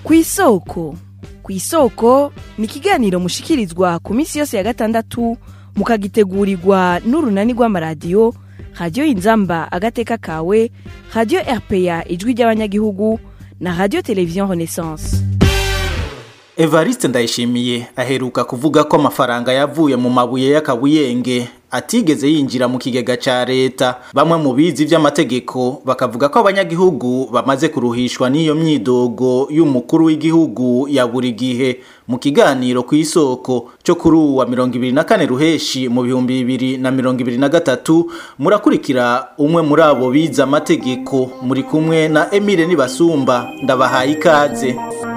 Kw'isoko. Kw'isoko ni ikiganiro mushikirizwa ku minsi yose ya gatandatu mukagitegurirwa n'urunani rw'amaradiyo Radio Inzamba agateka kawe, Radio RPA ijwi ry'abanyagihugu na Radio Television Renaissance. Evariste Ndayishimiye aheruka kuvuga ko amafaranga yavuye mu mabuye y'akabuyenge atigeze yinjira mu kigega ca leta. Bamwe mu bizi vy'amategeko bakavuga ko abanyagihugu bamaze kuruhishwa n'iyo myidogo y'umukuru w'igihugu ya buri gihe. Mu kiganiro kw'isoko cyo kuri uwa 24 ruheshi mu 2023 murakurikira umwe muri abo biza amategeko. Muri kumwe na Emile Nibasumba, ndabahaye ikaze.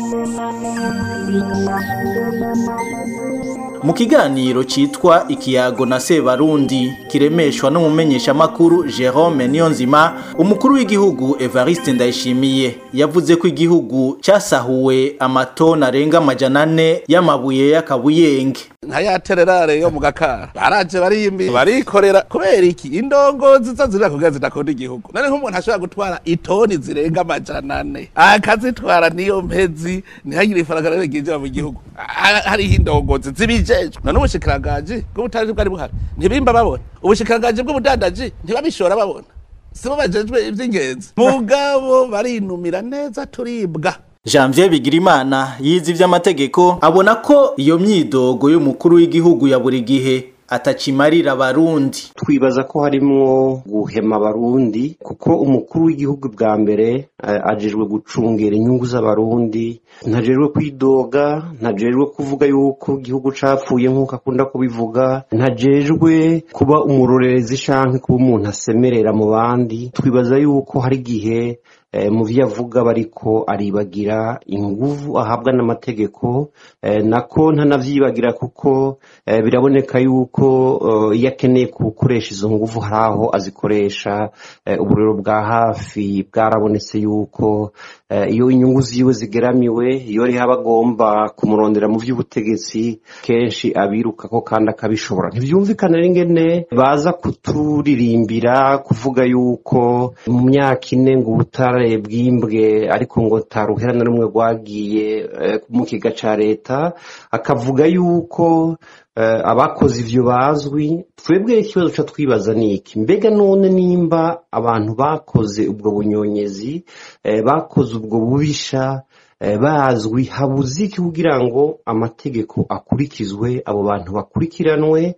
Mu kiganiro citwa Ikiyago na Sebarundi kiremeshwa n'umumenyesha makuru Jerome Niyonzima, umukuru w'igihugu Evariste Ndayishimiye yavuze ko igihugu cyasahuwe amatona arenga 400 y'amabuye y'akabuyenge. Nkayatererare yo mu Gakara baraje bariyimbi barikorera kubera iki indongozi zazira kugira zidakora igihugu. None nk'umuntu ashobora gutwara itoni zirenga 400 akazitwara niyo mpezi ntihagire ifaranga rigije mu gihugu. Hari indongozi zibijejwe. None ubushikiranganje bw'ubutari bwari buhari ntibimba babona, ubushikiranganje bw'ubudandaji ntibabishora babona, sibo bajejwe ivy'ingenzi mugabo barinumira neza turibwa. Janvier Bigirimana yize ivy'amategeko abona ko iyo myidogo y'umukuru w'igihugu ya buri gihe atacimarira abarundi. Twibaza ko harimwo guhema abarundi kuko umukuru w'igihugu bwa mbere ajejwe gucungera inyungu z'abarundi, ntajejwe kwidoga, ntajejwe kuvuga yuko igihugu capfuye nk'uko akunda kubivuga, ntajejwe kuba umurorerezi canke kuba umuntu asemerera mu bandi. Twibaza yuko hari gihe mu vyavuga bariko aribagira inguvu ahabwa n'amategeko, nako ntanavyibagira kuko biraboneka yuko yakeneye gukoresha izo nguvu haraho azikoresha. Uburero bwa hafi bwarabonetse yuko iyo inyungu ziwe zigeramiwe, iyo ari abagomba kumurondera mu vy'ubutegetsi kenshi abiruka ko kandi akabishobora. Ntivyumvikana ingene baza kuturirimbira kuvuga yuko mu myaka 4 ngo ubutare bwimbwe ariko ngo taruherana rumwe rwagiye mu kiga ca leta, akavuga yuko abakoze ivyo bazwi. Twebwe ikibazo cyo twibaza niki, mbega none nimba abantu bakoze ubwo bunyonyezi, bakoze ubwo bubisha bazwi, habuze iki kugira ngo amategeko akurikizwe, abo bantu bakurikiranwe,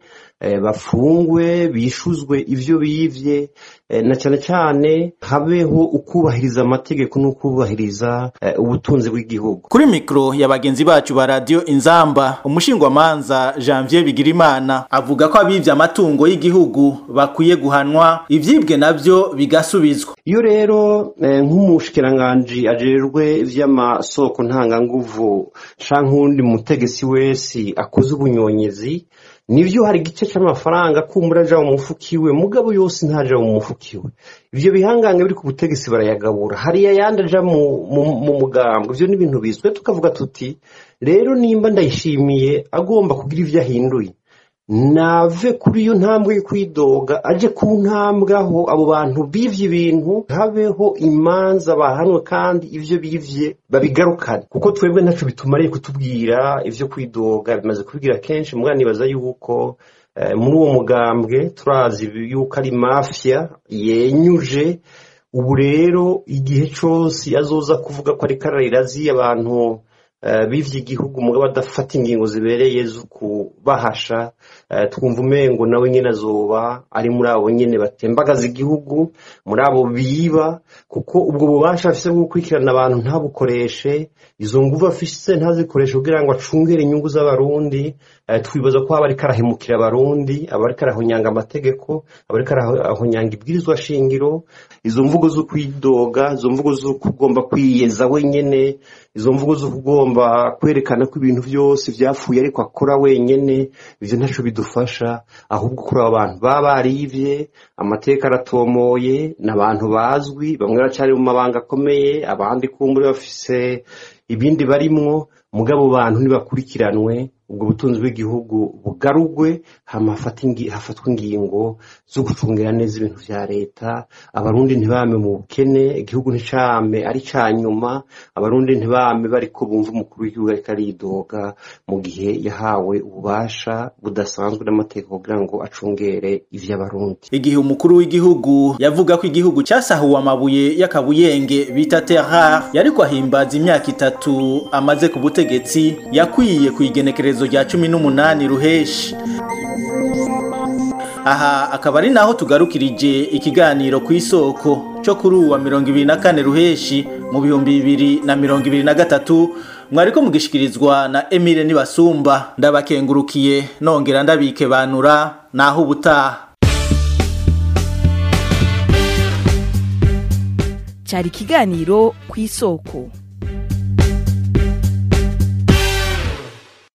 bafungwe, bishuzwe ivyo bivye, na cyane cyane habeho ukubahiriza amategeko no kubahiriza ubutunzi bw'igihugu. Kuri mikro ya bagenzi bacu ba Radio Inzamba, umushingwamanza Janvier Bigirimana avuga ko abivye amatungo y'igihugu bakwiye guhanwa, ivyibwe navyo bigasubizwa. Iyo rero nk'umushikiranganje ajerwe vy'amasoko ntanganguvu canke undi mutegesi wese akoze ubunyonyezi, nivyo hari gice c'amafaranga kumbura aja mu mufukiwe, mugabo yose ntaja mu mufukiwe. Ivyo bihangange biri ku butegesi barayagabura, hari yandi aja mu mugambwe. Ivyo ni ibintu bizwe, tukavuga tuti rero nimba Ndayishimiye agomba kugira ivyo ahinduye, nave kuri iyo ntambwe yo kwidoga aje ku ntambwe aho abo bantu bivye ibintu habeho imanza bahanwe kandi ivyo bivye babigarukane, kuko twebwe ntaco bitumariye kutubwira ivyo kwidoga. Bimaze kubigira kenshi, mugani nibaza yuko muri uwo mugambwe turazi yuko ari mafia yenyuje. Ubu rero igihe cose azoza kuvuga ko ari kararirazi abantu bivye igihugu mugabo badafata ingingo zibereye zo kubahasha, twumva umengo nawe nyene azoba ari muri abo nyene batembagaza igihugu, muri abo biba, kuko ubwo bubasha afise bwo gukurikirana abantu ntabukoreshe, izo nguvu afise ntazikoreshe kugira ngo acungere inyungu z'abarundi. Twibaza ko aba ariko arahemukira abarundi, aba ariko arahonyanga amategeko, aba ariko arahonyanga ibwirizwa shingiro. Izo mvugo zo kwidoga, izo mvugo zo kugomba kwiyeza wenyene, izo mvugo zo kugomba kwerekana ko ibintu byose vyapfuye ariko akora wenyene, ivyo ntaco bidufasha. Ahubwo kuri abantu barivye, amateka aratomoye, n'abantu bazwi, bamwe bacari mu mabanga akomeye, abandi kumbure bafise ibindi barimwo mugabo bantu ntibakurikiranwe ubwo butunzi bw'igihugu bugarugwe hafatwa ingingo zo gucungira neza ibintu vya leta abarundi ntibame mu bukene igihugu nticame ari canyuma abarundi ntibame bariko bumva umukuru w'igihugu ariko aridoga mu gihe yahawe ububasha budasanzwe n'amategeko kugira ngo acungere ivy'abarundi. Igihe umukuru w'igihugu yavuga ko igihugu casahuwe amabuye y'akabuyenge bita terre rare yariko ahimbaza imyaka 3 amaze ku butegetsi yakwiye kuigenekerezo rya 18 ruheshi. Aha akaba ari naho tugarukirije ikiganiro kw'isoko cyo kuri uwa 24 ruheshi mu 2023 mwariko mugishikirizwa na Emile Nibasumba. Ndabakengurukiye nongera ndabikebanura naho ubutaha. Cyari ikiganiro kw'isoko.